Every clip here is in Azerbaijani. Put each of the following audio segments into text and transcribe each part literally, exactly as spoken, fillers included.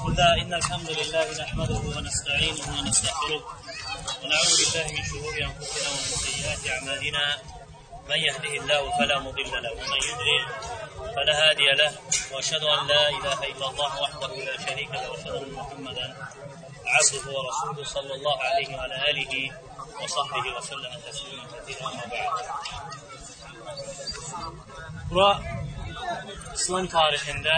الله إن الحمد لله نحمده ونستعينه ونستغفره ونعوذ بالله من شرور أنفسنا ومن سيئات أعمالنا من يهده الله فلا مضل له ومن يضلل فلا هادي له وأشهد أن لا إله إلا الله وحده لا شريك له وأشهد أن محمدا عبده ورسوله صلى الله عليه وعلى آله وصحبه وسلم تسليما كثيرا أما بعد. Bura İslam tarixində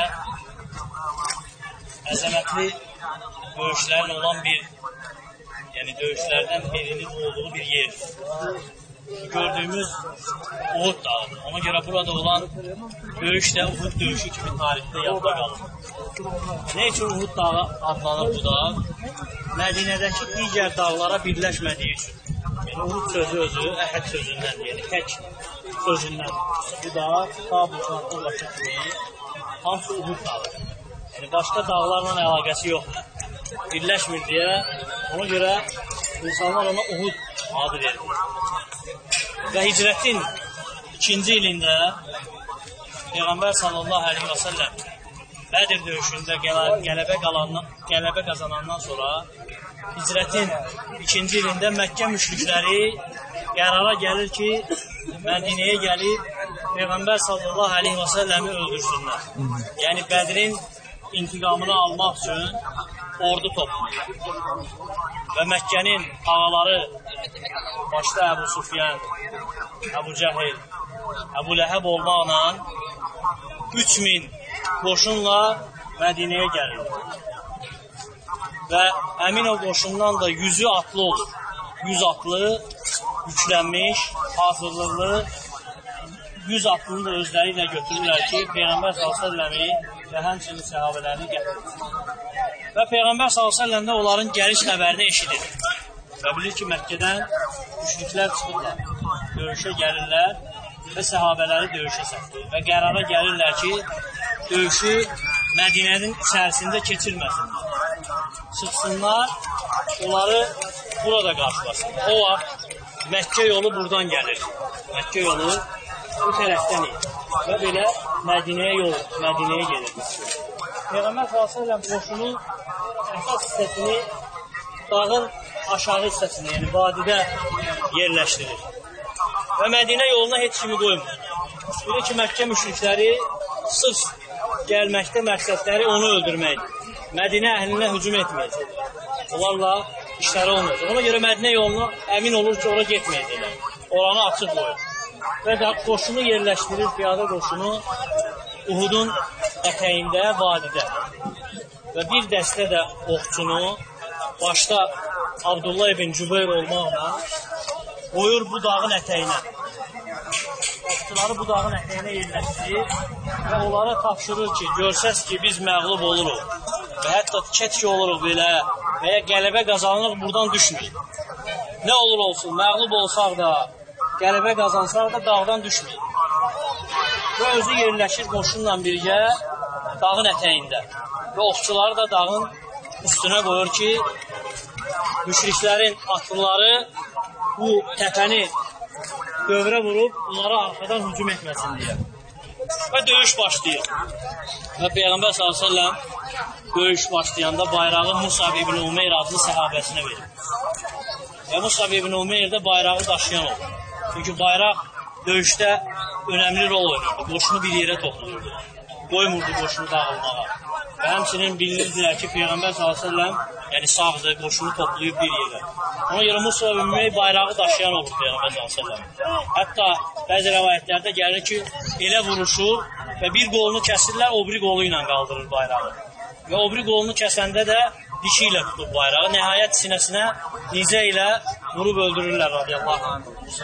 əzəmətli döyüşlərin olan bir, yəni döyüşlərdən birinin olduğu bir yer. Gördüyümüz Uhud dağıdır. Ona görə burada olan döyüş də Uhud döyüşü kimi tarixdə yadda qalır. Nə üçün Uhud dağı adlanır bu dağ? Mədinədəki digər dağlara birləşmədiyi üçün. Yəni Uhud sözü özü əhəd sözündən, yəni tək sözündən. Bu dağ Tabutdan ulaşır kimi hamısı Uhud dağıdır. Yəni başqa dağlarla əlaqəsi yoxdur. Birləşmir deyə, ona görə insanlar ona Uhud adı verir. Və hicrətin ikinci ilində Peyğəmbər sallallahu aleyhi və səlləm Bədir döyüşündə qələbə, qələbə qazanandan sonra hicrətin ikinci ilində Məkkə müşrikləri qərara gəlir ki, Mədinəyə gəlib Peyğəmbər sallallahu aleyhi və səlləmi öldürsünlər. Yəni Bədirin intiqamını almaq üçün ordu toplayır. Və Məkkənin ağaları başda Əbu Sufyan, Əbu Cəhil, Əbu Ləhəb olmaqla üç min qoşunla Mədinəyə gəlir. Və həmin o qoşundan da yüzü atlı olur. yüz atlı, yüklənmiş, hazırlıqlı yüz atlını da özləri ilə götürürlər ki, Peyğəmbər sallallahu əleyhi və səlləmi və həmçinin səhabələrini gətirir. Və Peyğəmbər sallallahu əleyhi və səlləm də onların gəliş xəbərini eşidir. Və bilir ki, Məkkədən müşriklər çıxırlar, döyüşə gəlirlər və səhabələri döyüşə səfdir. Və qərara gəlirlər ki, döyüşü Mədinənin içərisində keçirməsinlər. Çıxsınlar, onları burada qarşılasınlar. O vaxt Məkkə yolu buradan gəlir. Məkkə yolu bu tərəfdən ir. Və belə Mədinəyə yol, Mədinəyə gelir. Peyğəmbər sallallahu əleyhi və səlləm qoşunun əsas hissəsini dağın aşağı hissəsində, yəni vadidə yerləşdirir. Və Mədinə yoluna heç kimi qoymur. Bilir ki, Məkkə müşrikləri sırf gəlməkdə məqsədləri onu öldürməkdir. Mədinə əhlinə hücum etməyəcək. Onlarla işləri olmayacaq. Ona görə Mədinə yoluna əmin olur ki, ora getməyəcəklər. Oranı açıq qoyur. Və qoşunu yerləşdirir, piyada qoşunu Uhudun ətəyində, vadidə. Və bir dəstə də oxçunu başda Abdullah ibn Cübeyr olmaqla qoyur bu dağın ətəyinə. Oxçuları bu dağın ətəyinə yerləşdirir və onlara tapşırır ki, görsəz ki, biz məğlub oluruq və hətta keçki oluruq belə və ya qələbə qazanırıq, buradan düşməyik. Nə olur olsun, məğlub olsaq da, qələbə qazansaq da dağdan düşməyik. Və özü yerləşir qoşunla birgə dağın ətəyində və oxçuları da dağın üstünə qoyur ki, müşriklərin atlıları bu təpəni dövrə vurub, onlara arxadan hücum etməsin deyə. Və döyüş başlayır. Və Peyğəmbər sallallahu əleyhi və səlləm döyüş başlayanda bayrağı Musab ibn Umeyr adlı səhabəsinə verir. Və Musab ibn Umeyr də bayrağı daşıyan olur. Çünki bayraq döyüşdə önəmli rol oynayırdı. Qoşunu bir yerə toplayırdı. Qoymurdu qoşunu dağılmağa. Və həmçinin bilirdilər ki, Peyğəmbər sallallahu əleyhi və səlləm yəni sağdır, qoşunu toplayıb bir yerə. Ona görə Musab ibn Umeyr bayrağı daşıyan olur Peyğəmbər sallallahu əleyhi və səlləm. Hətta bəzi rəvayətlərdə gəlir ki, elə vuruşur və bir qolunu kəsirlər, o biri qolu ilə qaldırır bayrağı. Və o biri qolunu kəsəndə də dişi ilə tutub bayrağı. Nəhayət sinəsinə nizə ilə vurub öldürürlər radiyallahu anh.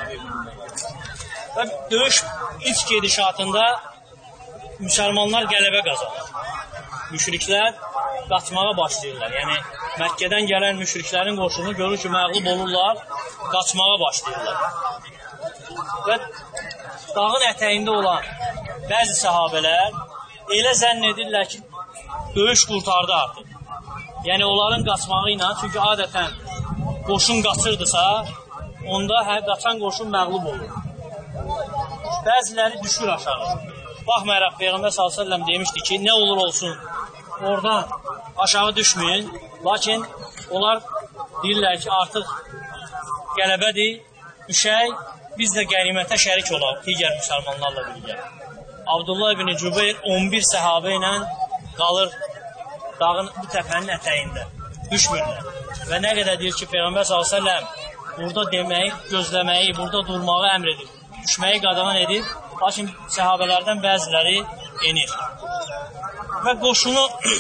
Və döyüş ilk gedişatında müsəlmanlar qələbə qazanır. Müşriklər qaçmağa başlayırlar. Yəni Məkkədən gələn müşriklərin qoşunu görür ki, məğlub olurlar, qaçmağa başlayırlar. Və dağın ətəyində olan bəzi səhabələr elə zənn edirlər ki, döyüş qurtardı artıq. Yəni onların qaçmağı ilə, çünki adətən qoşun qaçırdısa, onda hər qaçan qoşun məğlub olur. Bəziləri düşür aşağı. Baxmayaraq Peyğəmbər sallallahu əleyhi və səlləm demişdi ki, nə olur olsun, oradan aşağı düşməyin. Lakin onlar deyirlər ki, artıq qələbədir, düşək, biz də qənimətə şərik olaq digər müsəlmanlarla birgə. Abdullah ibn Cübeyr on bir səhabə ilə qalır dağın bu təpənin ətəyində, düşmürlər. Və nə qədər deyir ki, Peyğəmbər sallallahu əleyhi və səlləm burada deməyi, gözləməyi, burada durmağı əmr edir, düşməyi qadağan edir, lakin səhabələrdən bəziləri enir. Və qoşunu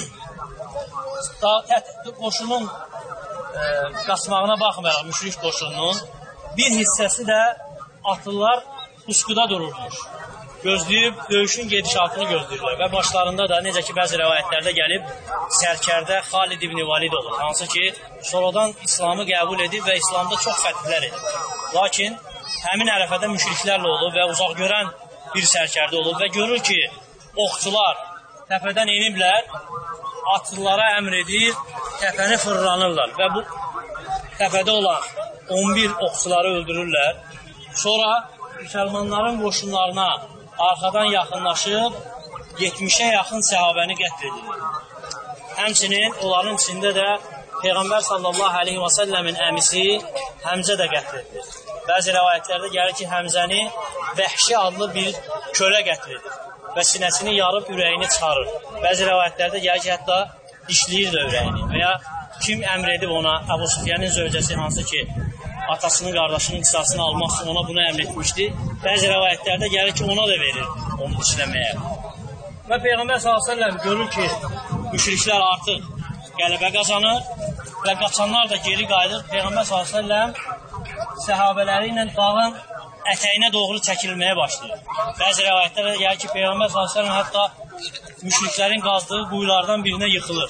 qoşunun e, qaçmağına baxmayaraq, müşrik qoşunun bir hissəsi də atlılar puskuda dururmuş. Gözləyib, döyüşün gedişatını gözləyirlər və başlarında da, necə ki, bəzi rəvayətlərdə gəlib, sərkərdə Xalid ibn Valid olur. Hansı ki, sonradan İslamı qəbul edib və İslamda çox fəthlər edib. Lakin, həmin ərəfədə müşriklərlə olub və uzaq görən bir sərkərdə olub və görür ki, oxçular təpədən eniblər, atlılara əmr edir, təpəni fırlanırlar və bu təpədə olan on bir oxçuları öldürürlər. Sonra müsəlmanların qoşunlarına arxadan yaxınlaşıb yetmişə yaxın səhabəni qətl edilir. Həmçinin onların içində də Peyğəmbər sallallahu aleyhi və səlləmin əmisi Həmzə də qətl edilir. Bəzi rəvayətlərdə gəlir ki, Həmzəni Vəhşi adlı bir kölə qətl edir və sinəsini yarıb ürəyini çıxarır. Bəzi rəvayətlərdə gəlir ki, hətta dişləyir də ürəyini və ya kim əmr edib ona, Əbu Süfyanın zövcəsi hansı ki, atasının, qardaşının qisasını almaq üçün ona bunu əmr etmişdi. Bəzi rəvayətlərdə gəlir ki, ona da verir onu işləməyə. Və Peyğəmbər sallallahu əleyhi və səlləm görür ki, müşriklər artıq qələbə qazanır və qaçanlar da geri qayıdır. Peyğəmbər sallallahu əleyhi və səlləm səhabələri ilə dağın ətəyinə doğru çəkilməyə başlayır. Bəzi rəvayətlərdə gəlir ki, Peyğəmbər sallallahu əleyhi və səlləm hətta müşriklərin qazdığı quyulardan birinə yıxılır.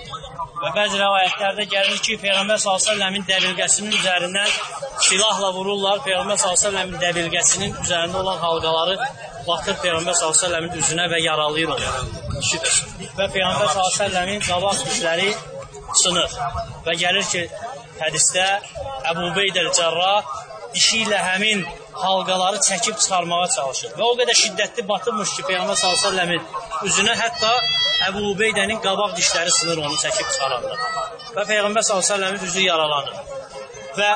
Və bəzi rəvayətlərdə gəlir ki, Peyğəmbər sallallahu əleyhi və səlləmin dəbilqəsinin üzərindən silahla vururlar. Peyğəmbər sallallahu əleyhi və səlləmin dəbilqəsinin üzərində olan halqaları batır Peyğəmbər sallallahu əleyhi və səlləmin üzünə və yaralayır onu. Və Peyğəmbər sallallahu əleyhi və səlləmin qabaq dişləri sınır. Və gəlir ki, hədisdə Əbu Ubeyd el-Cərrah dişi ilə həmin halqaları çəkib çıxarmağa çalışır. Və o qədər şiddətli batırmış ki, Peyğəmbər sallallahu əleyhi və səlləmin üzünə, hətta Əbu Ubeydənin qabaq dişləri sınır onu çəkib çıxaranda. Və Peyğəmbər sallallahu əleyhi və səlləmin üzü yaralanır. Və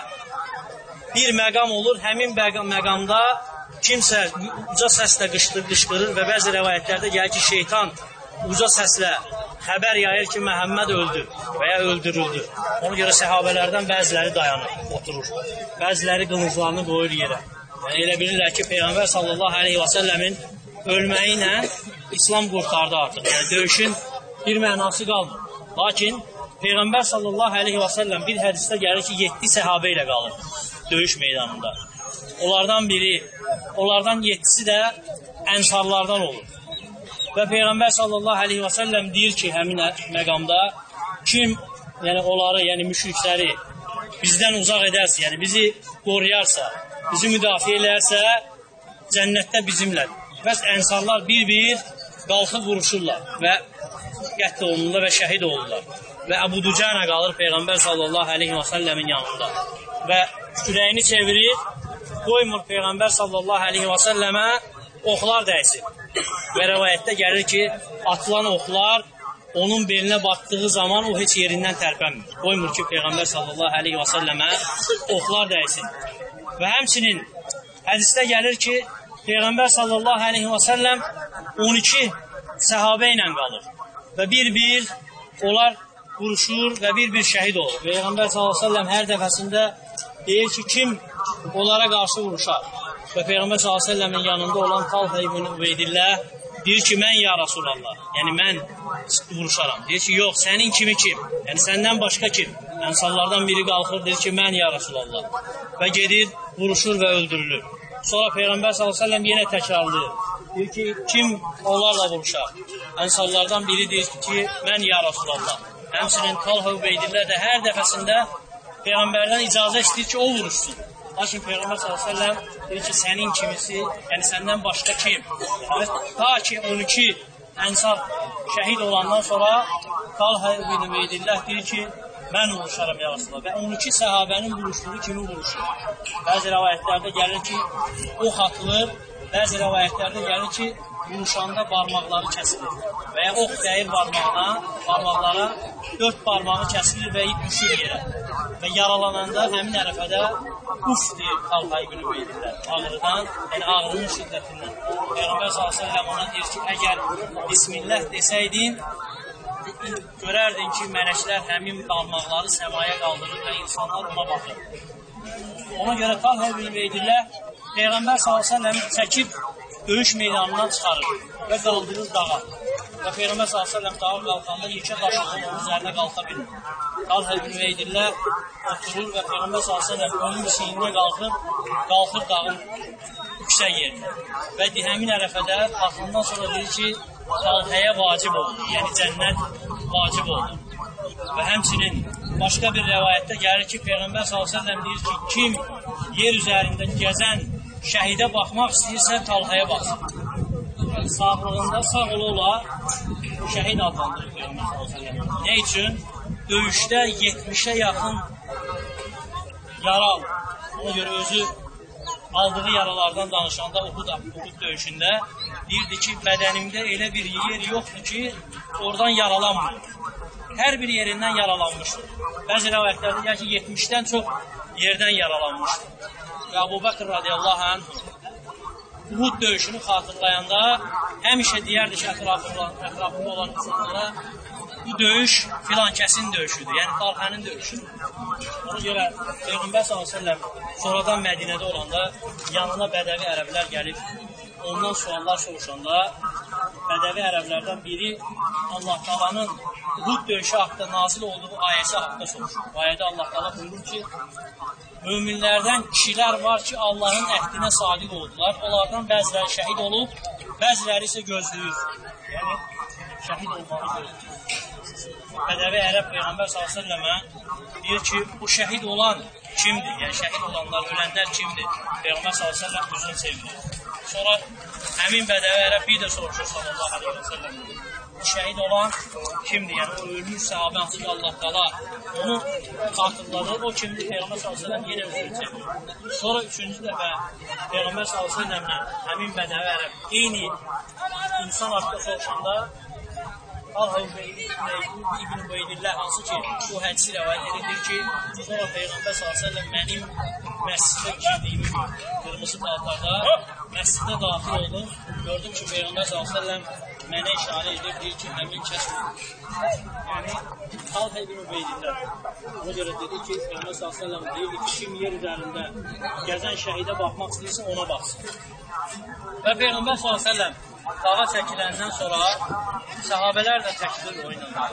bir məqam olur, həmin məqamda kimsə uca səslə qışqırır və bəzi rəvayətlərdə gəlir ki, şeytan uca səslə xəbər yayır ki, Məhəmməd öldü və ya öldürüldü. Ona görə səhabələrdən bəziləri dayanır, oturur. Bəziləri qılınclarını qoyur yerə. Yəni, elə bilirlər ki, Peyğəmbər sallallahu aleyhi və səlləmin ölməyi ilə İslam qurtardı artıq. Yəni, döyüşün bir mənası qalmır. Lakin, Peyğəmbər sallallahu aleyhi və səlləm bir hədisdə gəlir ki, yeddi səhabə ilə qalır döyüş meydanında. Onlardan biri, onlardan yeddisi də ənsarlardan olur. Və Peyğəmbər sallallahu aleyhi və səlləm deyir ki, həmin məqamda kim yəni onları, yəni müşrikləri bizdən uzaq edərsə, yəni bizi qoruyarsa, bizi müdafiə edərsə, cənnətdə bizimlədir. Bəs ənsarlar bir-bir qalxıb vuruşurlar və qətl olunurlar və şəhid olurlar. Və Əbu Ducana qalır Peyğəmbər sallallahu aleyhi və səlləmin yanında. Və kürəyini çevirir, qoymur Peyğəmbər sallallahu aleyhi və səlləmə oxlar dəysin. Və rəvayətdə gəlir ki, atılan oxlar onun belinə batdığı zaman o heç yerindən tərpənmir. Qoymur ki, Peyğəmbər sallallahu aleyhi və səlləmə oxlar dəysin. Və həmçinin hədisdə gəlir ki, Peyğəmbər sallallahu aleyhi və səlləm on iki səhabə ilə qalır. Və bir-bir onlar vuruşur və bir-bir şəhid olur. Peyğəmbər sallallahu aleyhi və səlləm hər dəfəsində deyir ki, kim onlara qarşı vuruşar? Və Peyğəmbər sallallahu aleyhi və səlləmin yanında olan Talha ibn Ubeydillah deyir ki, mən ya Rasulallah, yəni mən vuruşaram. Deyir ki, yox, sənin kimi kim? Yəni səndən başqa kim? Ənsarlardan biri qalxır, deyir ki, mən ya Rasulallah. Və gedir, vuruşur və öldürülür. Sonra Peyğəmbər sallallahu əleyhi və səlləm yenə təkrarlayır. Deyir ki, kim onlarla vuruşar? Ənsarlardan biri deyir ki, mən ya Rasulallah. Həmçinin Talha Ubeydillah da hər dəfəsində Peyğəmbərdən icazə istəyir ki, o vuruşsun. Lakin Peyğəmbər sallallahu əleyhi və səlləm deyir ki, sənin kimisi, yəni səndən başqa kim? Ta ki on iki ənsar şəhid olandan sonra Talha ibn Ubeydillah deyir ki, mən vuruşaram ya Rasulullah. Və on iki səhabənin vuruşduğu kimi vuruşur. Bəzi rəvayətlərdə gəlir ki, ox atılır, bəzi rəvayətlərdə gəlir ki, vuruşanda barmaqları kəsilir. Və ya ox dəyir barmağına, barmaqlara dörd barmağı kəsilir və düşür yerə. Və yaralananda həmin ərəfədə uf deyir, Talha ibn Ubeydillah, ağrıdan, yəni ağrının şiddətindən. Peyğəmbər sallallahu əleyhi və səlləm ona deyir ki, əgər Bismillah desəydin, görərdin ki, mələklər həmin barmaqları səmaya qaldırır və insanlar ona baxır. Ona görə Talha ibn Ubeydillah Peyğəmbər sallallahu əleyhi və səlləm çəkib döyüş meydanından çıxarır və qaldırır dağa. Və Peyğəmbər sallallahu əleyhi və səlləm dağa qalxanda yekə daşıqlı onun üzərinə qalxa bilir. Talha ibn Ubeydillah oturur və Peyğəmbər sallallahu əleyhi və səlləm onun çiyninə qalxır, qalxır dağın yüksək yerinə. Və həmin ərəfədə qalxandan sonra deyir ki, Talhaya vacib oldu, yəni cənnət vacib oldu. Və həmçinin başqa bir rəvayətdə gəlir ki, Peyğəmbər sallallahu əleyhi və səlləm deyir ki, kim yer üzərində gəzən şəhidə baxmaq istəyirsə, Talhaya baxsın. Sağlığında sağ ola-ola şəhid adlandırır Peyğəmbər sallallahu əleyhi və səlləm. Nə üçün? Döyüşdə yetmişə yaxın yara alır. Ona görə özü aldığı yaralardan danışanda Uhud, Uhud döyüşündə deyirdi ki, bədənimdə elə bir yer yoxdur ki, oradan yaralanmır. Hər bir yerindən yaralanmışdır. Bəzi rəvayətlərdə gəlir ki, yetmişdən çox yerdən yaralanmışdır. Və Əbu Bəkr radiyallahu anh Uhud döyüşünü xatırlayanda həmişə deyərdi ki, ətrafında, ətrafında olan insanlara bu döyüş filan kəsin döyüşüdür, yəni Talhanın döyüşüdür. Ona görə Peyğəmbər sallallahu əleyhi və səlləm sonradan Mədinədə olanda yanına bədəvi ərəblər gəlib, ondan suallar soruşanda bədəvi ərəblərdən biri Allah Taala'nın Uhud döyüşü haqqında nazil olduğu ayəsi haqqında soruşur. Bu ayədə Allah Taala buyurur ki, möminlərdən kişilər var ki, Allahın əhdinə sadiq oldular. Onlardan bəziləri şəhid olub, bəziləri isə gözləyir. Yəni, şəhid olmağı gözləyir. Bədəvi ərəb Peyğəmbər sallallahu əleyhi və səlləmə deyir ki, bu şəhid olan kimdir? Yəni, şəhid olanlar, ölənlər kimdir? Peyğəmbər sallallahu əleyhi və səlləm üzünü çevirir. Sonra həmin bədəvi ərəb bir də soruşur sallallahu əleyhi və səlləm. Şəhid olan kimdir? Yəni, o ölmüş səhabə hansı ki, Allah Taala onu xatırladı. O kimdir? Peyğəmbər sallallahu əleyhi və səlləm yenə üzünü çevirir. Sonra üçüncü dəfə Peyğəmbər sallallahu əleyhi və səlləmlə həmin bədəvi ərəb eyni insan haqqında soruşanda Talha ibn Ubeydillah hansı ki, bu hədisi rəvayət edir ki, sonra Peyğəmbər sallallahu əleyhi və səlləm mənim məscidə girdiyimi qırmızı paltarda məscidə daxil oldum. Gördüm ki, Peyğəmbər sallallahu əleyhi və səlləm mənə işarə edir, deyir ki, həmin kəs yəni, Talha ibn Ubeydillah. Ona görə dedi ki, Peyğəmbər sallallahu əleyhi və səlləm deyirdi ki, kim yer üzərində gəzən şəhidə baxmaq istəyirsə, ona baxsın. Və Peyğəmbər sallallahu əleyhi və səlləm dağa çəkiləndən sonra səhabələr də çəkilir oynanır.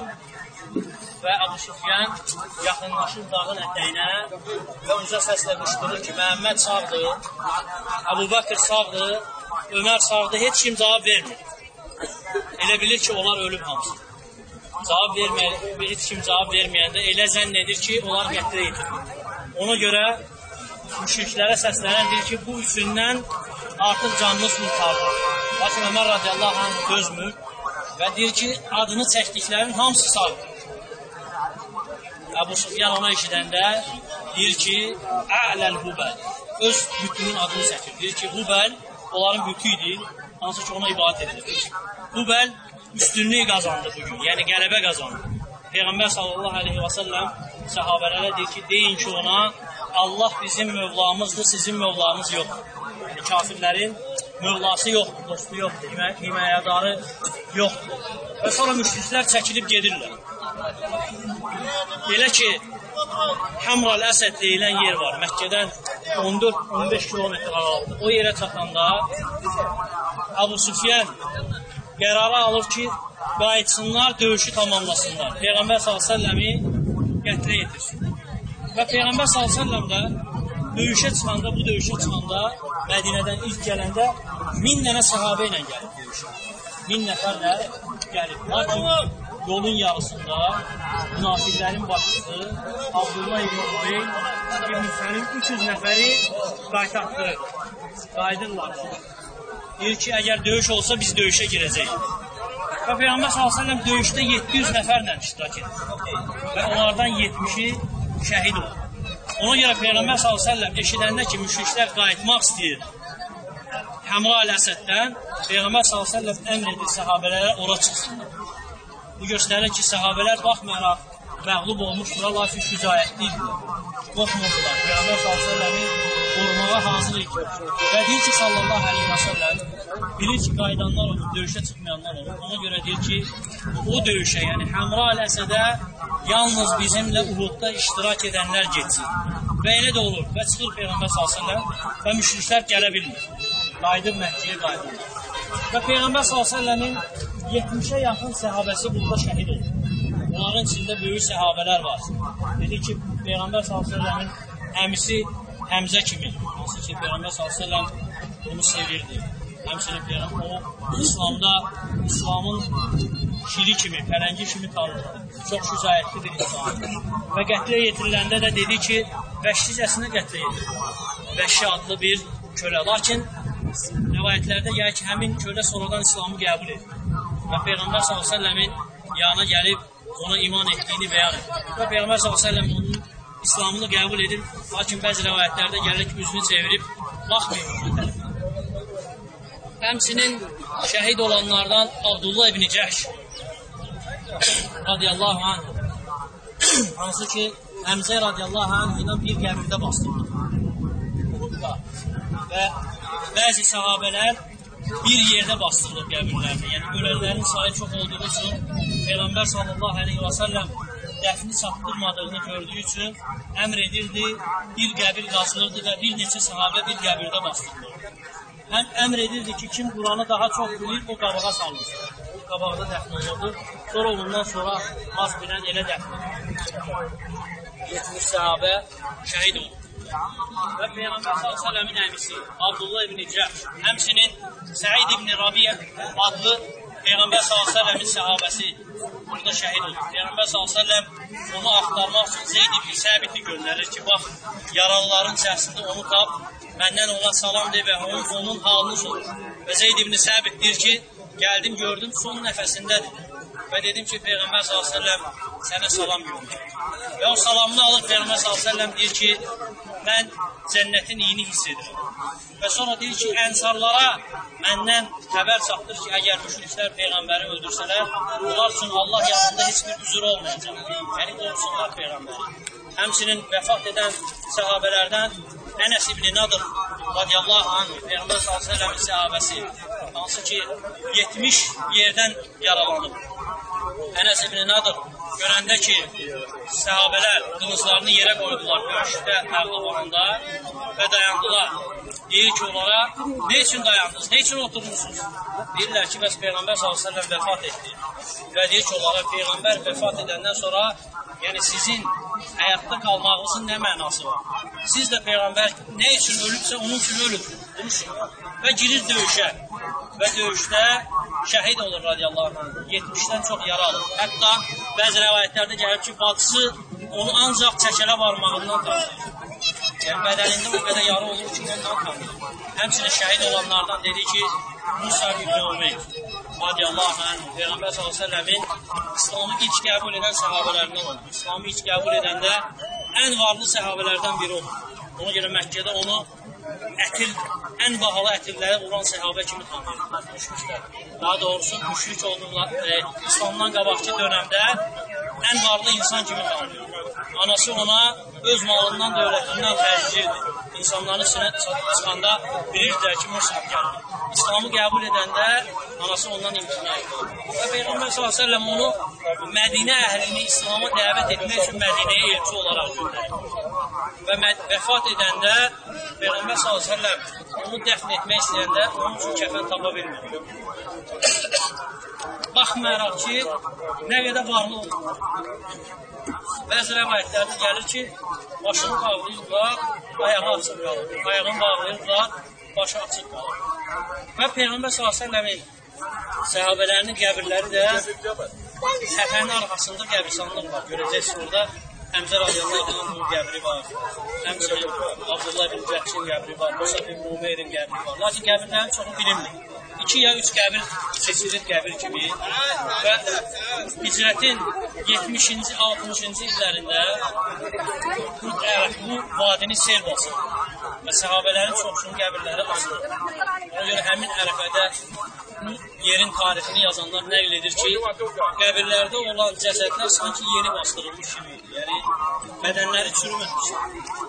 Və Əbu Süfyan yaxınlaşır dağın ətəyinə və uca səslə qışqırır ki, Məhəmməd sağdır, Əbu Bəkr sağdır, Ömər sağdır, heç kim cavab vermir. Elə bilir ki, onlar ölüb hamısı. Cavab verməyən, heç kim cavab verməyəndə elə zənn edir ki, onlar qətlə yetirir. Ona görə müşriklərə səslənən deyir ki, bu üçündən artıq canınız qurtardır. Lakin Ömər radiyallahu anh dözmür və deyir ki, adını çəkdiklərin hamısı sağdır. Əbu Süfyan ona eşidəndə deyir ki, A'ləl Hubəl, öz bütünün adını çəkir. Deyir ki, Hubəl onların bütü idi, hansı ki ona ibadət edilir. Hubəl üstünlüyü qazandı bugün, yəni qələbə qazandı. Peyğəmbər sallallahu aleyhi və səlləm səhabələrə deyir ki, deyin ki ona, Allah bizim mövlamızdır, sizin mövlamız yoxdur. Yəni, kafirlərin mövlası yoxdur, dostu yoxdur, himayədarı yoxdur. Və sonra müşriklər çəkilib gedirlər. Belə ki, Hamral Əsəd deyilən yer var, Məkkədən on dörd on beş kilometr aralıqda. O yerə çatanda Əbu Süfyan qərarı alır ki, qayıtsınlar, döyüşü tamamlasınlar. Peyğəmbər sallallahu əleyhi və səlləmi qətlə yetirsin. Və Peyğəmbər sallallahu əleyhi və səlləm də döyüşə çıxanda, bu döyüşə çıxanda Mədinədən ilk gələndə min dənə səhabə ilə gəlib döyüşə. Min nəfərlə gəlib. Lakin yolun yarısında münafiqlərin başçısı Abdullah ibn Ubey ibn Səlim üç yüz nəfəri qaytartdırır. Qaydırlar. Deyir ki, əgər döyüş olsa biz döyüşə girəcəyik. Və Peyğəmbər sallallahu əleyhi və səlləm döyüşdə yeddi yüz nəfərlə iştirak edir. Və onlardan yetmişi şəhid olur. Ona görə Peyğəmbər sallallahu əleyhi və səlləm eşidəndə ki, müşriklər qayıtmaq istəyir Hamral Əsəddən, Peyğəmbər sallallahu əleyhi və səlləm əmr edir səhabələrə ora çıxsınlar. Bu göstərir ki, səhabələr baxmayaraq məğlub olmuşdular, lakin şücaətli idilər. Qorxmurdular. Peyğəmbər sallallahu əleyhi və səlləmi qorumağa hazır idi. Və deyir ki, sallallahu əleyhi və səlləm bilir ki, qayıdanlar olur, döyüşə çıxmayanlar olur. Ona görə deyir ki, o döyüşə, yəni Həmra əl-Əsədə yalnız bizimlə Uhudda iştirak edənlər getsin. Və elə də olur. Və çıxır Peyğəmbər sallallahu əleyhi və səlləm və müşriklər gələ bilmir. Qayıdıb Məkkəyə qayıdırlar. Və Peyğəmbər sallallahu əleyhi və səlləmin yetmişə yaxın səhabəsi burada şəhid olur. Onların içində böyük səhabələr var. Dedi ki, Peyğəmbər sallallahu əleyhi və səlləmin əmisi Həmzə kimi, hansı ki, Peyğəmbər sallallahu əleyhi və səlləm onu sevirdi. Həmçinin Peyğəmbər o İslamda, İslamın şiri kimi, pələngi kimi tanıdı. Çox şücaətli bir insan. Və qətlə yetiriləndə də dedi ki, vəhşicəsinə qətlə yetirildi. Vəhşi adlı bir kölə. Lakin rəvayətlərdə gəlir ki, həmin kölə sonradan İslamı qəbul edir. Və Peyğəmbər sallallahu əleyhi və səlləmin yanına gəlib ona iman etdiyini bəyan edir. Və Peyğəmbər sallallahu əleyhi və səlləm onun İslamını qəbul edir. Lakin bəzi rəvayətlərdə gəlir ki, üzünü çevirib baxmıyor ona tərəfə. Həmçinin şəhid olanlardan Abdullah ibn Cəhş radiyallahu anh, hansı ki, Həmzə radiyallahu anh ilə bir qəbirdə bastırılır. Və bəzi səhabələr bir yerdə bastırılır qəbirlərdə. Yəni, ölənlərin sayı çox olduğu üçün Peyğəmbər sallallahu əleyhi və səlləm dəfni çatdırmadığını gördüyü üçün əmr edirdi, bir qəbir qazılırdı və bir neçə səhabə bir qəbirdə bastırılır. Həm əmr edirdi ki, kim Quranı daha çox bilir, o qabağa salır. O qabaqda dəfn olurdu. Sonra ondan sonra az bilən elə dəfn olurdu. yetmiş səhabə şəhid olur. Və Peyğəmbər sallallahu əleyhi və səlləmin əmisi Abdullah ibn Cəhş, həmçinin Səid ibn Rabiyə adlı Peyğəmbər sallallahu əleyhi və səlləmin səhabəsi burada şəhid olur. Peyğəmbər sallallahu əleyhi və səlləm onu axtarmaq üçün Zeyd ibn Səbiti göndərir ki, bax, yaralıların içərisində onu tap, məndən ona salam de və onun, onun halını sorur. Və Zeyd ibn Səbit deyir ki, gəldim, gördüm, son nəfəsindədir. Və dedim ki, Peyğəmbər sallallahu əleyhi və səlləm sənə salam göndərir. Və o salamını alır, Peyğəmbər sallallahu əleyhi və səlləm deyir ki, mən cənnətin iyini hiss edirəm. Və sonra deyir ki, ənsarlara məndən xəbər çatdır ki, əgər müşriklər Peyğəmbəri öldürsələr, onlar üçün Allah yanında heç bir üzür olmayacaq. Yəni, qorsunlar Peyğəmbəri. Həmçinin vəfat edən səhabələrdən Ənəs ibn Nadır radiyallahu anh, Peyğəmbər sallallahu əleyhi və səlləmin səhabəsi, hansı ki, yetmiş yerdən yaralanıb. Ənəs ibn Nadır görəndə ki, səhabələr qılınclarını yerə qoydular döyüşdə məğlub olanda və dayandılar. Deyir ki, onlara, nə üçün dayandınız, nə üçün oturmuşsunuz? Deyirlər ki, bəs Peyğəmbər sallallahu əleyhi və səlləm vəfat etdi. Və deyir ki, onlara, Peyğəmbər vəfat edəndən sonra, yəni sizin həyatda qalmağınızın nə mənası var? Siz də Peyğəmbər nə üçün ölübsə, onun üçün ölüb. Və girir döyüşə. Və döyüşdə şəhid olur radiyallahu anh. yetmişdən çox yara alır. Hətta bəzi rəvayətlərdə gəlir ki, bacısı onu ancaq çəkələ barmağından tanıyır. Yəni, bədənində o qədər yara olur ki, ondan tanıyır. Həmçinin şəhid olanlardan dedi ki, Musa ibn Umeyr radiyallahu anh, Peyğəmbər sallallahu əleyhi və səlləmin İslamı ilk qəbul edən səhabələrindən olur. İslamı ilk qəbul edəndə ən varlı səhabələrdən biri olur. Ona görə Məkkədə onu ətir, ən bahalı ətirləri vuran səhabə kimi tanıyırlar, müşriklər. Daha doğrusu, müşrik olduqlar, e, İslamdan qabaqki dönəmdə ən varlı insan kimi tanıyırlar. Anası ona öz malından, dövlətindən xərcləyirdi. İnsanların içinə çıxanda bilirdilər ki, Musab gəlir. İslamı qəbul edəndə anası ondan imtina edir. Və Peyğəmbər sallallahu əleyhi və səlləm onu Mədinə əhlini İslam'a dəvət etmək üçün Mədinəyə elçi olaraq göndərir. Və vəfat edəndə Peyğəmbər sallallahu əleyhi və səlləm onu dəfn etmək istəyəndə onun üçün kəfən tapa bilmir. Baxmayaraq ki, nə qədər varlı olur. Bəzi rəvayətlərdə gəlir ki, başını bağlayırlar, ayağı açıq qalır. Ayağını bağlayırlar, başı açıq qalır. Və Peyğəmbər sallallahu əleyhi və səlləmin səhabələrinin qəbirləri də səfənin arxasında qəbirstanlıq var. Görəcəksiniz orada Həmzə radiyallahu anh'ın qəbri var. Həmçinin Abdullah ibn Cəhşin qəbri var. Musa ibn Umeyrin qəbri var. Lakin qəbirlərin çoxu bilinmir. İki ya üç qəbir seçilir qəbir kimi və hicrətin yetmişinci, altmışıncı illərində bu, bu vadini sel basır. və səhabələrin çoxsunun qəbirləri açılır. Ona görə həmin ərəfədə yerin tarixini yazanlar nəql edir ki, qəbirlərdə olan cəsədlər sanki yeni bastırılmış kimi idi. Yəni, bədənləri çürümüşdür.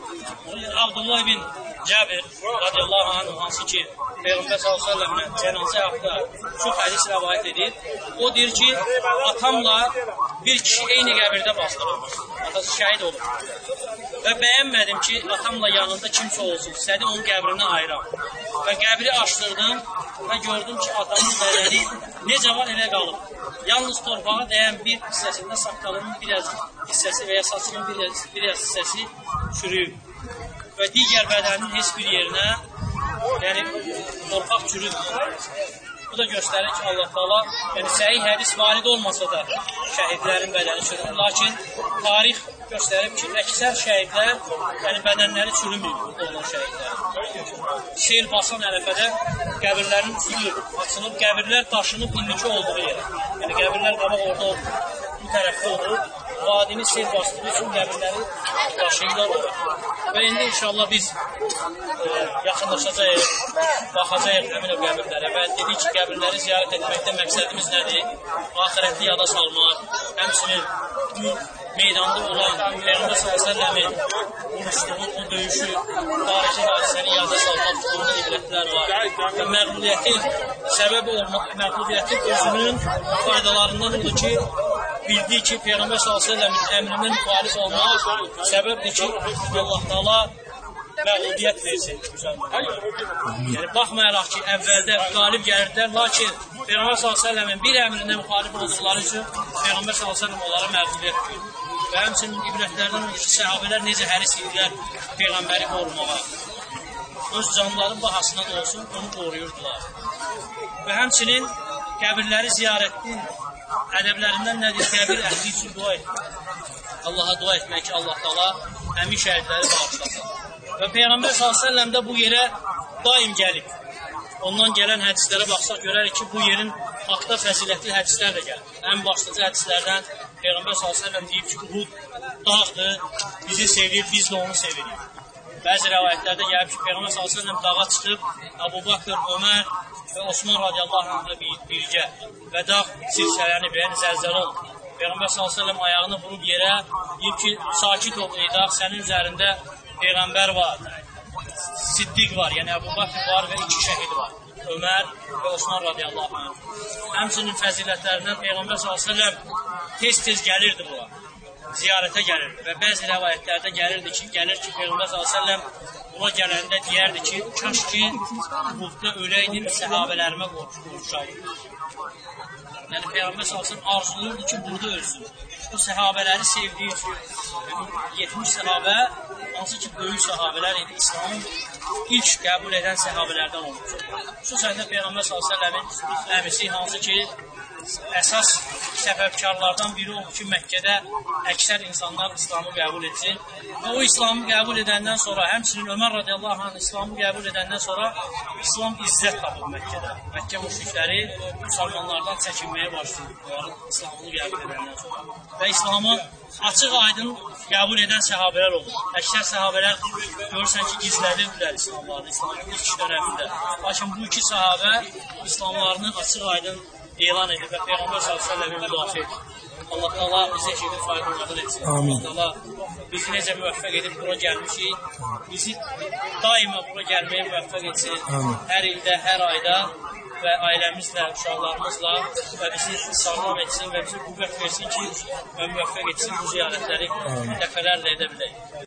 Abdullah ibn Cəbir radiyallahu anh, hansı ki, Peyğəmbər sallallahu əleyhi və səlləmlə cənazə haqda çox hədis rəvayət edir. O deyir ki, atamla bir kişi eyni qəbirdə bastırılmış. Atası şəhid olur. Və bəyənmədim ki, atamla yanında kimsə olsun. İstədim onun qəbrini ayıram. Və qəbri açdırdım və gördüm ki, atamın bədəni necə var elə qalıb. Yalnız torpağa dəyən bir hissəsində saqqalının biraz hissəsi və ya saçının biraz hissəsi çürüyüb. Və digər bədənin heç bir yerinə, yəni torpaq çürüdür. Bu da göstərir ki, Allah Taala, yəni səhih hədis varid olmasa da şəhidlərin bədəni çürüdür. Lakin tarix göstərib ki, əksər şəhidlər, yəni bədənləri çürümür olan şəhidlər. Şeir basan ərəfədə qəbirlərin üstü açılıb, qəbirlər daşınıb indiki olduğu yerə. Yəni qəbirlər qabaq orada olur, bu tərəfdə olur. Vadini sel bastığı üçün qəbirləri daşıyırlar olur. Və indi inşallah biz e, yaxınlaşacağıq, baxacağıq həmin o qəbirlərə və dedik ki, qəbirləri ziyarət etməkdə məqsədimiz nədir? Axirətli yada salmaq, həmçinin bu meydanda olan Peyğəmbər sallallahu əleyhi və səlləmin vuruşduğu bu döyüşü, tarixi hadisəni yada salmaq, orada ibrətlər var və məğlubiyyətin səbəbi olmaq, məğlubiyyətin özünün faydalarından odur ki, bildiyi ki, Peyğəmbər sallallahu əleyhi və səlləmin əmrindən müxalif olmaq səbəbdir ki, Allah Taala məğlubiyyət versin müsəlmanlara. Yəni, baxmayaraq ki, əvvəldə qalib gəlirdilər, lakin Peyğəmbər sallallahu əleyhi və səlləmin bir əmrindən müxalif olduqları üçün Peyğəmbər sallallahu əleyhi və səlləm onlara məğlubiyyət verir. Və həmçinin ibrətlərdən olur ki, səhabələr necə həris edirlər Peyğəmbəri qorumağa. Öz canların bahasına da olsun, onu qoruyurdular. Və həmçinin qəbirləri ziyarətin ədəblərindən nədir? Qəbir əhli üçün dua etmək. Allaha dua etmək ki, Allah Taala həmin şəhidləri bağışlasın. Və Peyğəmbər sallallahu əleyhi və səlləm də bu yerə daim gəlib. Ondan gələn hədislərə baxsaq görərik ki, bu yerin haqda fəzilətli hədislər də gəlir. Ən başlıca hədislərdən Peyğəmbər sallallahu əleyhi və səlləm deyib ki, Uhud dağdır, bizi sevir, biz də onu sevirik. Bəzi rəvayətlərdə gəlib ki, Peyğəmbər sallallahu əleyhi və səlləm dağa çıxıb, Əbu Bakır, Ömər və Osman radiyallahu anhla birgə və dağ silsələnib, yəni zəlzələ oldu. Peyğəmbər sallallahu əleyhi və səlləm ayağını vurub yerə, deyib ki, sakit ol ey dağ, sənin üzərində Peyğəmbər var, Siddiq var, yəni Əbu Bakır var və iki şəhid var, Ömər və Osman radiyallahu anh. Həmçinin fəzilətlərindən Peyğəmbər sallallahu əleyhi və səlləm tez-tez gəlirdi bura, ziyarətə gəlirdi və bəzi rəvayətlərdə gəlirdi ki, gəlir ki, Peyğəmbər sallallahu əleyhi və səlləm buna gələndə deyərdi ki, kaş ki, Uhudda öləydim, səhabələrimə qovuşaydım. Yəni Peyğəmbər sallallahu əleyhi və səlləm arzulurdu ki, burada ölsün. O səhabələri sevdiyi üçün, yetmiş səhabə, hansı ki, böyük səhabələr idi, İslamın ilk qəbul edən səhabələrdən olmuşdur. Xüsusən də Peyğəmbər sallallahu əleyhi və səlləmin əmisi, hansı ki, əsas səbəbkarlardan biri olub ki, Məkkədə əksər insanlar İslamı qəbul etsin. Və o İslamı qəbul edəndən sonra, həmçinin Ömər radiyallahu anh İslamı qəbul edəndən sonra İslam izzət tapıb Məkkədə. Məkkə müşrikləri müsəlmanlardan çəkinməyə başlayıb, onların İslamını qəbul edəndən sonra. Və İslamı açıq aydın qəbul edən səhabələr olur. Əksər səhabələr görürsən ki, gizlədirdilər İslamlarını, İslamın ilk dönəmində. Lakin bu iki səhabə İslamlarını açıq aydın elan edib və Peyğəmbər sallallahu əleyhi və səlləmi müdafiə edir. Allah Taala bizə şeyin faydalarını etsin. Allah Taala bizi necə müvəffəq edib bura gəlmişik, bizi daima bura gəlməyə müvəffəq etsin. Hər ildə, hər ayda və ailəmizlə, uşaqlarımızla və bizi sağlam etsin və bizi qüvvət versin ki, və müvəffəq etsin bu ziyarətləri dəfələrlə edə bilək.